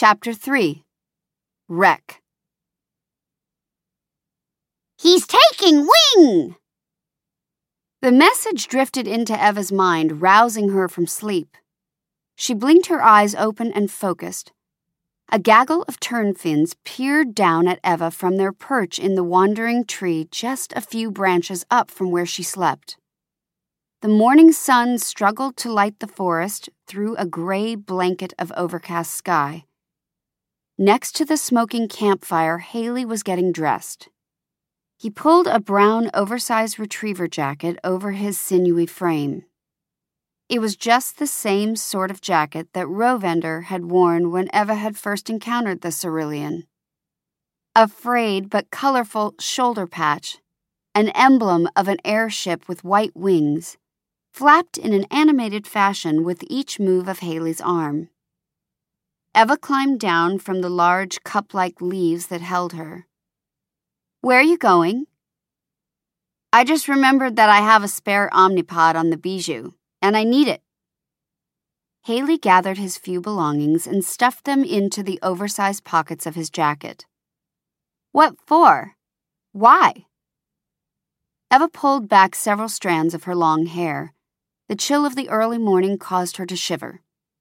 Chapter 3. Wreck. He's taking wing! The message drifted into Eva's mind, rousing her from sleep. She blinked her eyes open and focused. A gaggle of turnfins peered down at Eva from their perch in the wandering tree just a few branches up from where she slept. The morning sun struggled to light the forest through a gray blanket of overcast sky. Next to the smoking campfire, Haley was getting dressed. He pulled a brown, oversized retriever jacket over his sinewy frame. It was just the same sort of jacket that Rovender had worn when Eva had first encountered the Cerulean. A frayed but colorful shoulder patch, an emblem of an airship with white wings, flapped in an animated fashion with each move of Haley's arm. Eva climbed down from the large cup-like leaves that held her. "Where are you going?" "I just remembered that I have a spare Omnipod on the Bijou, and I need it." Haley gathered his few belongings and stuffed them into the oversized pockets of his jacket. "What for? Why?" Eva pulled back several strands of her long hair. The chill of the early morning caused her to shiver.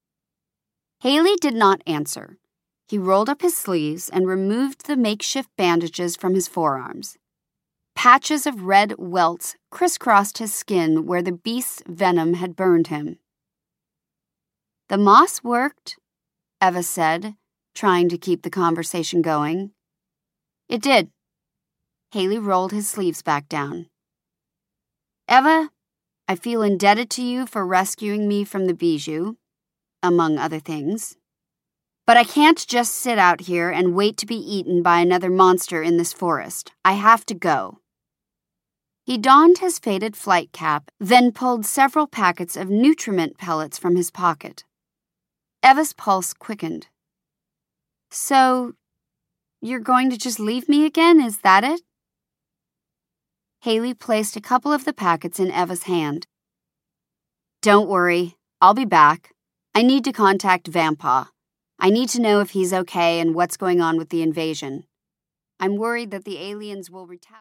Haley did not answer. He rolled up his sleeves and removed the makeshift bandages from his forearms. Patches of red welts crisscrossed his skin where the beast's venom had burned him. "The moss worked," Eva said, trying to keep the conversation going. "It did." Haley rolled his sleeves back down. "Eva, I feel indebted to you for rescuing me from the Bijou, among other things. But I can't just sit out here and wait to be eaten by another monster in this forest. I have to go." He donned his faded flight cap, then pulled several packets of nutriment pellets from his pocket. Eva's pulse quickened. "So, you're going to just leave me again, is that it?" Haley placed a couple of the packets in Eva's hand. "Don't worry, I'll be back. I need to contact Vampah. I need to know if he's okay and what's going on with the invasion. I'm worried that the aliens will retaliate."